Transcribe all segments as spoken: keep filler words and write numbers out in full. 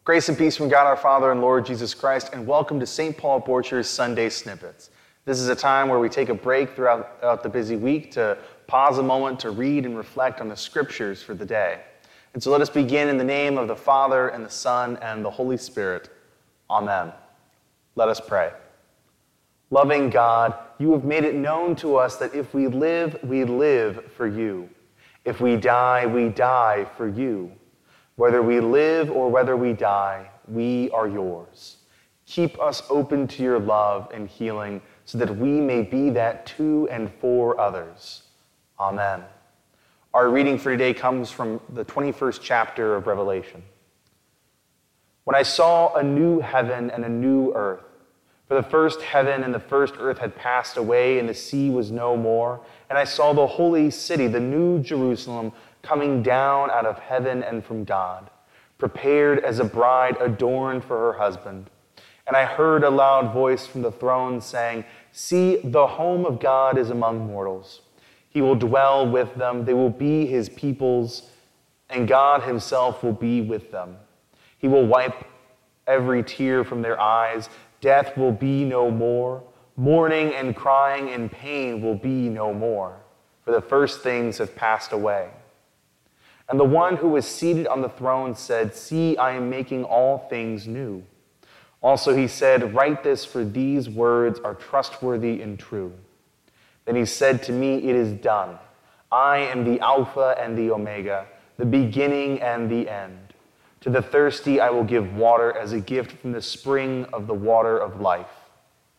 Grace and peace from God our Father and Lord Jesus Christ, and welcome to Saint Paul Borcher's Sunday Snippets. This is a time where we take a break throughout, throughout the busy week to pause a moment to read and reflect on the scriptures for the day. And so let us begin in the name of the Father, and the Son, and the Holy Spirit. Amen. Let us pray. Loving God, you have made it known to us that if we live, we live for you. If we die, we die for you. Whether we live or whether we die, we are yours. Keep us open to your love and healing so that we may be that to and for others. Amen. Our reading for today comes from the twenty-first chapter of Revelation. When I saw a new heaven and a new earth, for the first heaven and the first earth had passed away, and the sea was no more, and I saw the holy city, the new Jerusalem, coming down out of heaven and from God, prepared as a bride adorned for her husband. And I heard a loud voice from the throne saying, "See, the home of God is among mortals. He will dwell with them. They will be his peoples, and God himself will be with them. He will wipe every tear from their eyes. Death will be no more. Mourning and crying and pain will be no more, for the first things have passed away." And the one who was seated on the throne said, "See, I am making all things new." Also he said, "Write this, for these words are trustworthy and true." Then he said to me, "It is done. I am the Alpha and the Omega, the beginning and the end. To the thirsty I will give water as a gift from the spring of the water of life."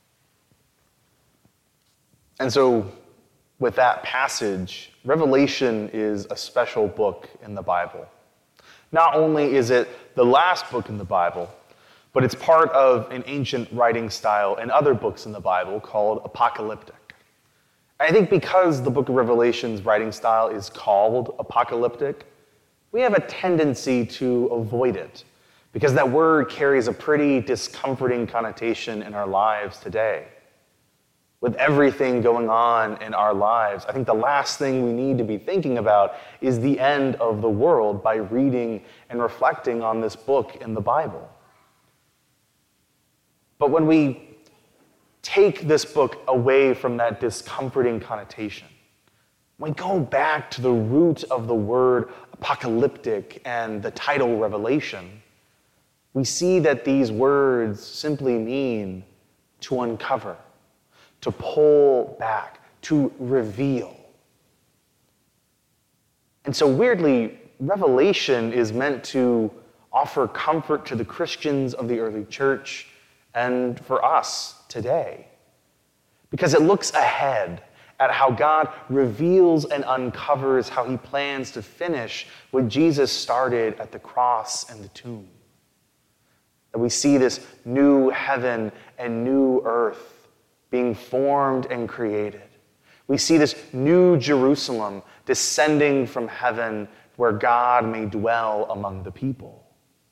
And so, with that passage, Revelation is a special book in the Bible. Not only is it the last book in the Bible, but it's part of an ancient writing style in other books in the Bible called apocalyptic. I think because the book of Revelation's writing style is called apocalyptic, we have a tendency to avoid it, because that word carries a pretty discomforting connotation in our lives today. With everything going on in our lives, I think the last thing we need to be thinking about is the end of the world by reading and reflecting on this book in the Bible. But when we take this book away from that discomforting connotation, when we go back to the root of the word apocalyptic and the title Revelation, we see that these words simply mean to uncover, to pull back, to reveal. And so weirdly, Revelation is meant to offer comfort to the Christians of the early church and for us today, because it looks ahead at how God reveals and uncovers how he plans to finish what Jesus started at the cross and the tomb. That we see this new heaven and new earth being formed and created. We see this new Jerusalem descending from heaven where God may dwell among the people.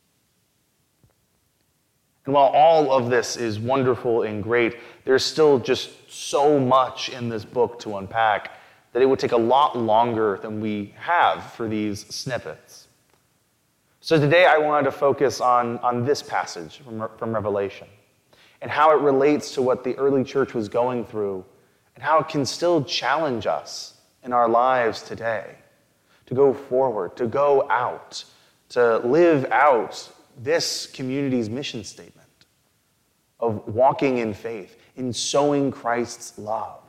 And while all of this is wonderful and great, there's still just so much in this book to unpack that it would take a lot longer than we have for these snippets. So today I wanted to focus on, on this passage from, from Revelation, and how it relates to what the early church was going through, and how it can still challenge us in our lives today to go forward, to go out, to live out this community's mission statement of walking in faith, in sowing Christ's love.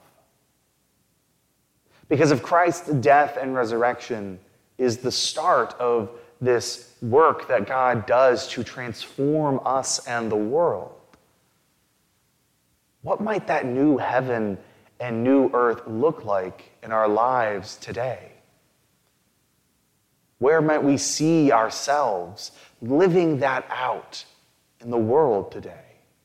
Because if Christ's death and resurrection is the start of this work that God does to transform us and the world, what might that new heaven and new earth look like in our lives today? Where might we see ourselves living that out in the world today?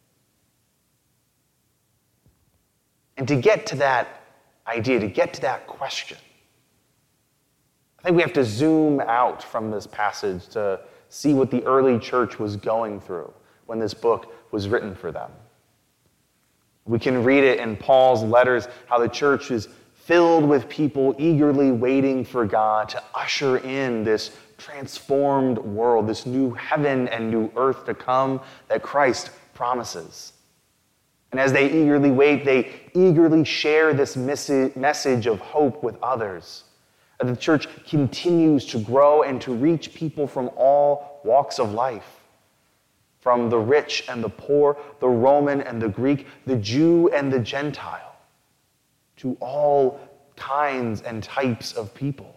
And to get to that idea, to get to that question, I think we have to zoom out from this passage to see what the early church was going through when this book was written for them. We can read it in Paul's letters, how the church is filled with people eagerly waiting for God to usher in this transformed world, this new heaven and new earth to come that Christ promises. And as they eagerly wait, they eagerly share this message of hope with others. And the church continues to grow and to reach people from all walks of life, from the rich and the poor, the Roman and the Greek, the Jew and the Gentile, to all kinds and types of people.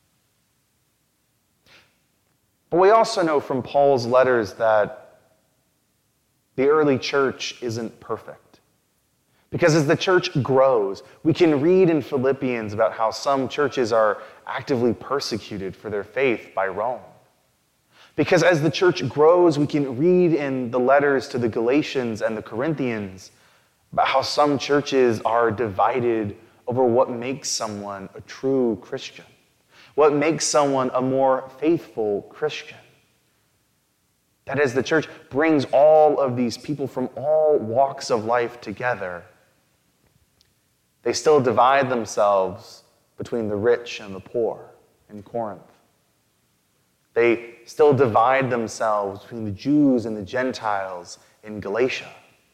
But we also know from Paul's letters that the early church isn't perfect. Because as the church grows, we can read in Philippians about how some churches are actively persecuted for their faith by Rome. Because as the church grows, we can read in the letters to the Galatians and the Corinthians about how some churches are divided over what makes someone a true Christian, what makes someone a more faithful Christian. That as the church brings all of these people from all walks of life together, they still divide themselves between the rich and the poor in Corinth. They still divide themselves between the Jews and the Gentiles in Galatia.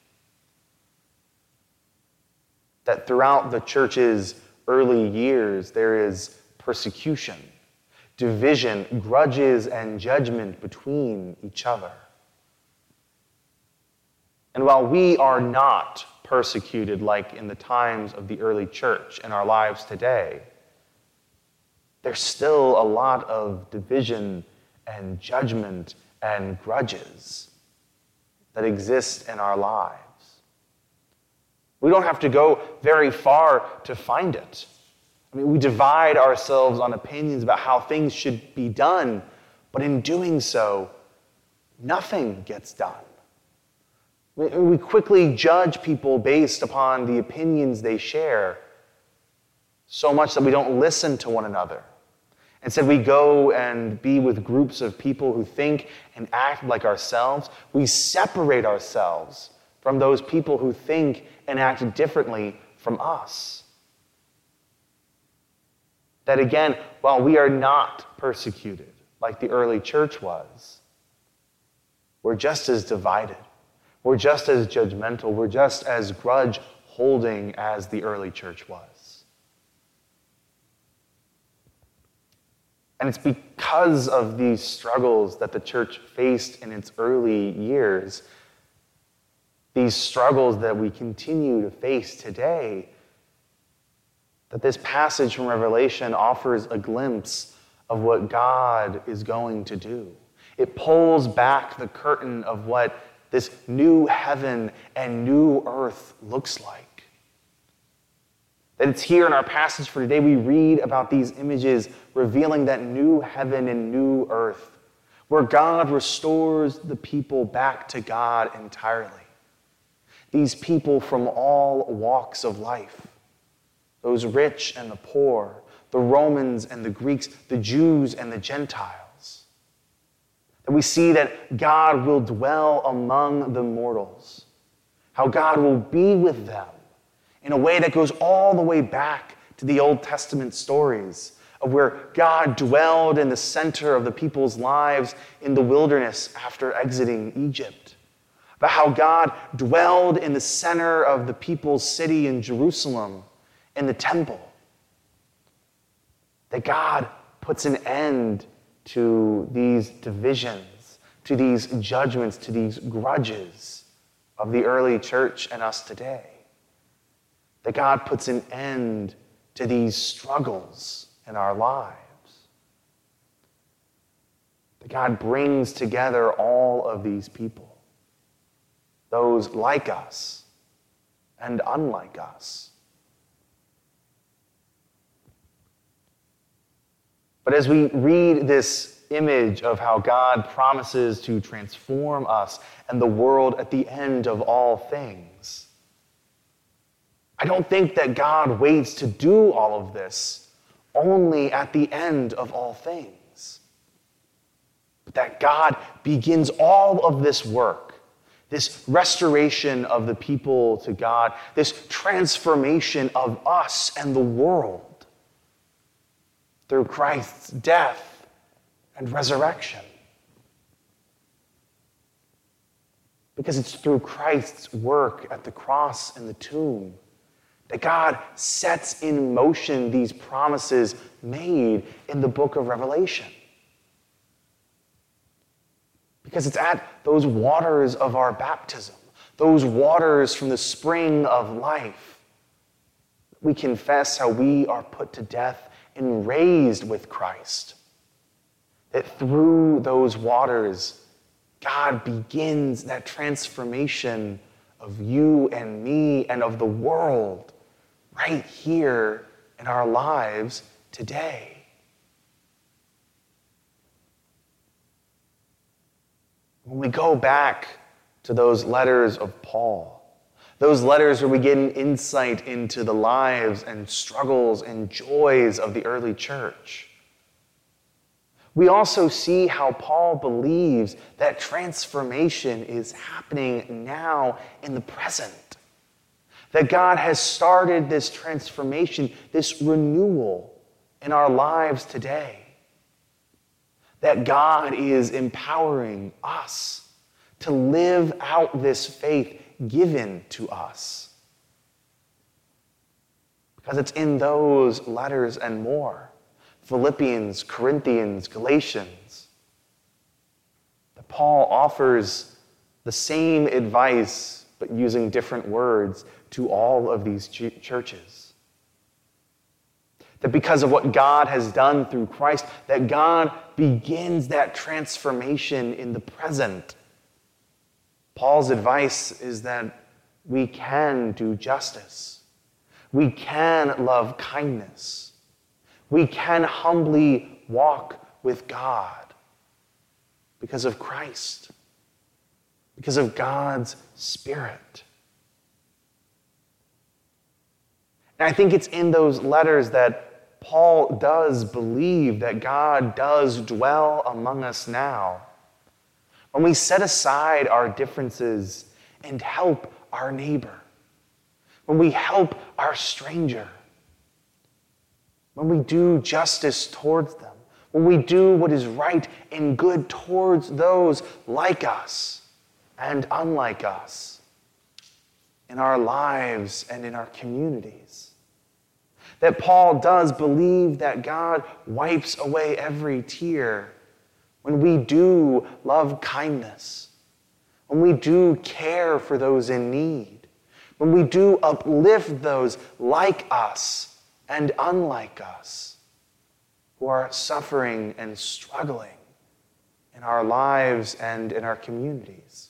That throughout the church's early years, there is persecution, division, grudges, and judgment between each other. And while we are not persecuted like in the times of the early church in our lives today, there's still a lot of division and judgment and grudges that exist in our lives. We don't have to go very far to find it. I mean, we divide ourselves on opinions about how things should be done, but in doing so, nothing gets done. We quickly judge people based upon the opinions they share, so much that we don't listen to one another. Instead, we go and be with groups of people who think and act like ourselves. We separate ourselves from those people who think and act differently from us. That again, while we are not persecuted like the early church was, we're just as divided. We're just as judgmental. We're just as grudge-holding as the early church was. And it's because of these struggles that the church faced in its early years, these struggles that we continue to face today, that this passage from Revelation offers a glimpse of what God is going to do. It pulls back the curtain of what this new heaven and new earth looks like. That it's here in our passage for today, we read about these images revealing that new heaven and new earth, where God restores the people back to God entirely. These people from all walks of life, those rich and the poor, the Romans and the Greeks, the Jews and the Gentiles. And we see that God will dwell among the mortals, how God will be with them in a way that goes all the way back to the Old Testament stories of where God dwelled in the center of the people's lives in the wilderness after exiting Egypt, about how God dwelled in the center of the people's city in Jerusalem in the temple, that God puts an end to these divisions, to these judgments, to these grudges of the early church and us today. That God puts an end to these struggles in our lives. That God brings together all of these people, those like us and unlike us. But as we read this image of how God promises to transform us and the world at the end of all things, I don't think that God waits to do all of this only at the end of all things. But that God begins all of this work, this restoration of the people to God, this transformation of us and the world through Christ's death and resurrection. Because it's through Christ's work at the cross and the tomb that God sets in motion these promises made in the book of Revelation. Because it's at those waters of our baptism, those waters from the spring of life, that we confess how we are put to death and raised with Christ. That through those waters, God begins that transformation of you and me and of the world right here in our lives today. When we go back to those letters of Paul, those letters where we get an insight into the lives and struggles and joys of the early church, we also see how Paul believes that transformation is happening now in the present. That God has started this transformation, this renewal in our lives today. That God is empowering us to live out this faith given to us. Because it's in those letters and more, Philippians, Corinthians, Galatians, that Paul offers the same advice, but using different words to all of these ch- churches. That because of what God has done through Christ, that God begins that transformation in the present. Paul's advice is that we can do justice. We can love kindness. We can humbly walk with God because of Christ, because of God's Spirit. And I think it's in those letters that Paul does believe that God does dwell among us now. When we set aside our differences and help our neighbor, when we help our stranger, when we do justice towards them, when we do what is right and good towards those like us and unlike us in our lives and in our communities. That Paul does believe that God wipes away every tear when we do love kindness, when we do care for those in need, when we do uplift those like us and unlike us who are suffering and struggling in our lives and in our communities.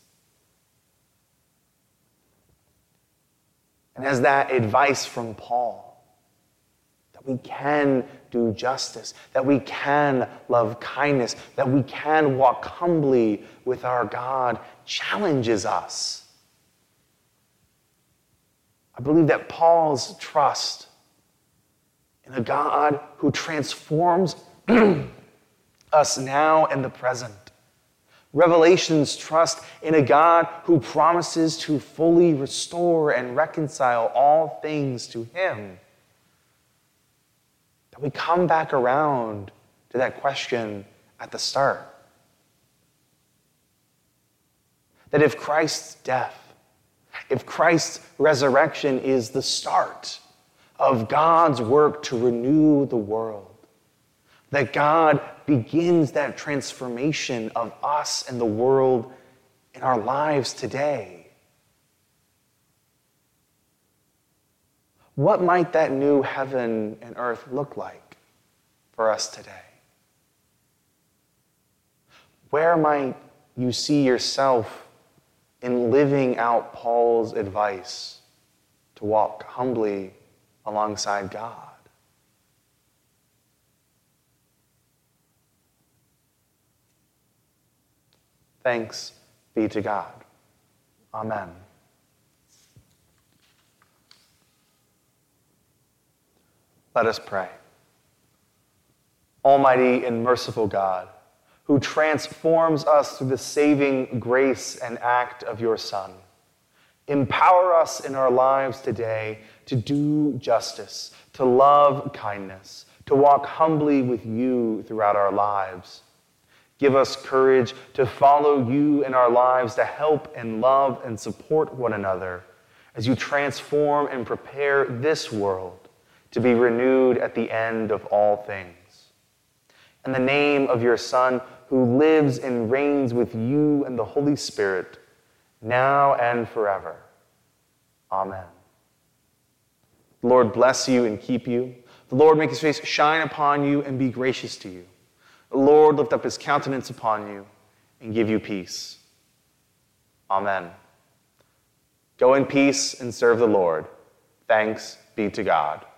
And as that advice from Paul, that we can do justice, that we can love kindness, that we can walk humbly with our God, challenges us. I believe that Paul's trust in a God who transforms us now and the present, Revelation's trust in a God who promises to fully restore and reconcile all things to him, that we come back around to that question at the start. That if Christ's death, if Christ's resurrection is the start of God's work to renew the world, that God begins that transformation of us and the world in our lives today, what might that new heaven and earth look like for us today? Where might you see yourself in living out Paul's advice to walk humbly alongside God? Thanks be to God. Amen. Let us pray. Almighty and merciful God, who transforms us through the saving grace and act of your Son, empower us in our lives today to do justice, to love kindness, to walk humbly with you throughout our lives. Give us courage to follow you in our lives, to help and love and support one another as you transform and prepare this world to be renewed at the end of all things. In the name of your Son, who lives and reigns with you and the Holy Spirit, now and forever. Amen. The Lord bless you and keep you. The Lord make his face shine upon you and be gracious to you. The Lord lift up his countenance upon you and give you peace. Amen. Go in peace and serve the Lord. Thanks be to God.